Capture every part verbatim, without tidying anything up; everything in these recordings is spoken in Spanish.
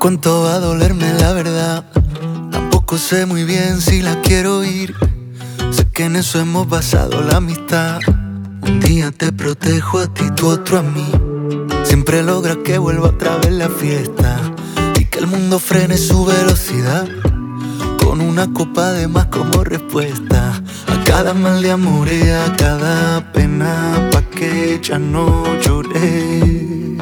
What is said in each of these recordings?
cuánto va a dolerme la verdad. Tampoco sé muy bien si la quiero oír. Sé que en eso hemos basado la amistad. Un día te protejo a ti, tú otro a mí. Siempre logras que vuelva otra vez la fiesta y que el mundo frene su velocidad, con una copa de más como respuesta a cada mal de amor y a cada pena, pa' que ya no lloré.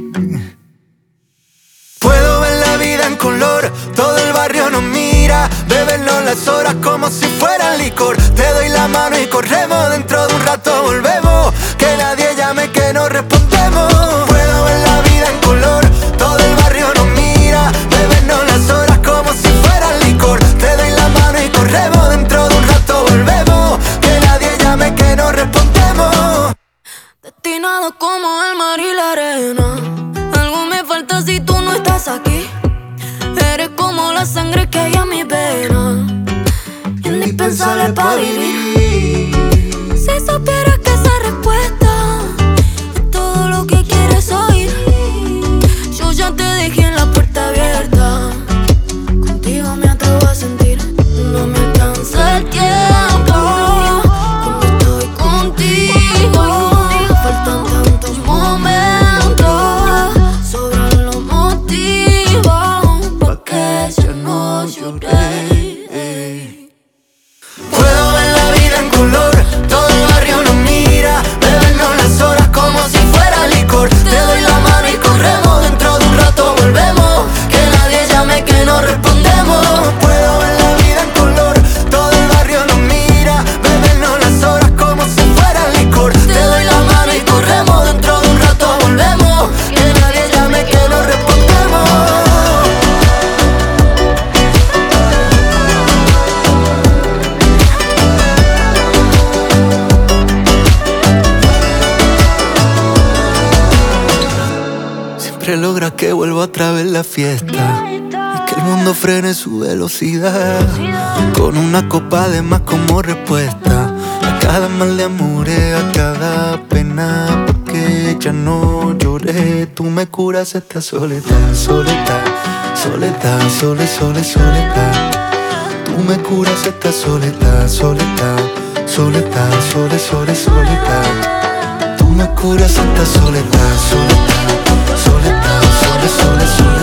Puedo ver la vida en color, todo el barrio nos mira, bebernos las horas como si fueran licor. Te doy la mano y corremos, dentro de un rato volvemos, que nadie llame que no respondemos. Puedo ver la vida en color, todo el barrio nos mira, bebernos las horas como si fueran licor. Te doy la mano y corremos, dentro de un rato volvemos, que nadie llame que no respondemos. Destinado como el mar y la arena, algo me falta si tú no estás aquí. Eres como la sangre que hay en mi vena, indispensable para vivir. Si supieras que esa respuesta es todo lo que quieres oír, yo ya te dejé en la puerta abierta. Contigo me atrevo a sentir, no me alcanza el tiempo cuando estoy contigo. Faltan tantos momentos, sobran los motivos pa' que ya no lloré. Puedo ver la vida en color, todo el barrio nos mira, bebernos las horas como si fuera licor. Te doy la mano y corremos, dentro de un rato volvemos, que nadie llame que no respondemos. Puedo ver la vida en color, todo el barrio nos mira, bebernos las horas como si fuera licor. Te doy la mano y corremos, dentro de un rato volvemos, que nadie llame que no respondemos. Siempre logra que vuelva otra vez la fiesta y que el mundo frene su velocidad, con una copa de más como respuesta a cada mal de amor, a cada pena, porque ya no lloré. Tú me curas esta soledad, soledad, soledad, sole, sole, soledad. Tú me curas esta soledad, soledad, soledad, sole, sole, soledad. Tú me curas esta soledad, soledad, soledad, sole, sole, soledad.